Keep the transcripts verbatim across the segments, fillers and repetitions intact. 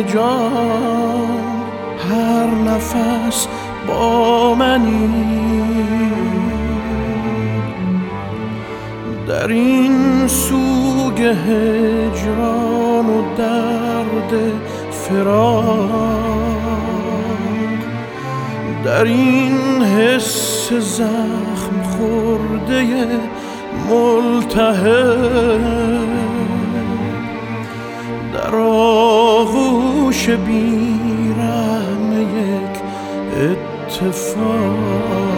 جان هر نفس با منی، در این سوگ هجران و درد فراق، در این حس زخم خورده ملتهب، در آغوش بیرحم یک اتفاق.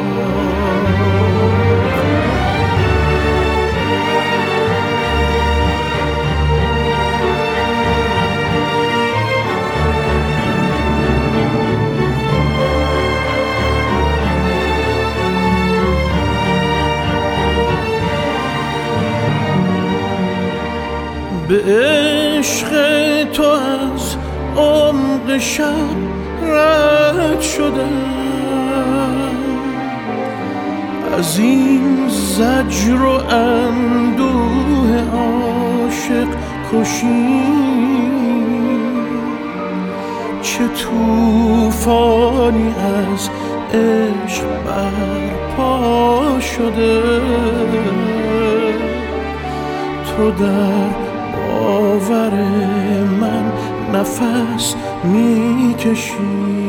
به عشق تو از عمق شب رد شدم، از این زجر و اندوه عاشق کشی، چه طوفانی از عشق برپا شده، تو در باور من نفس میکشی.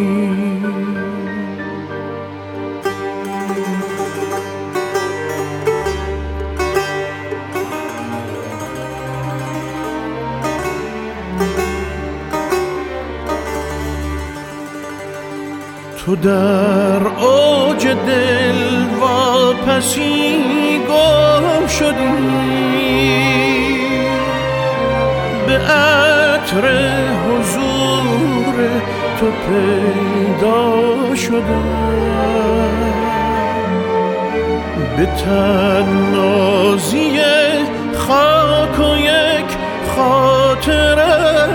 تو در اوج دل واپسی گم شدی، به عطر حضور تو پیدا شدم، به تنازی خاک و یک خاطره،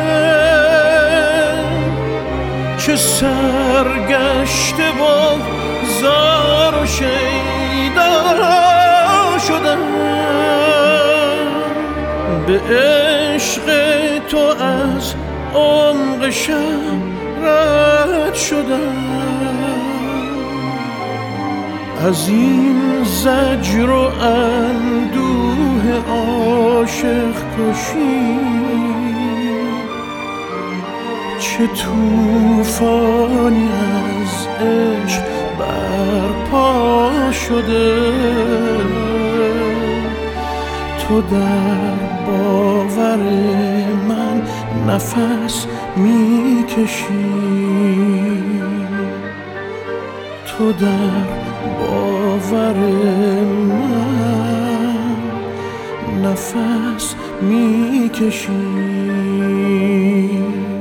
چه سرگشته و زار و شیدا شدم، به عشق تو از عمق شب رد شدم، از این زجر و اندوه عاشق کشی، چه طوفانی از عشق برپا شده، تو در باور من نفس میکشی، تو در باور من نفس میکشی.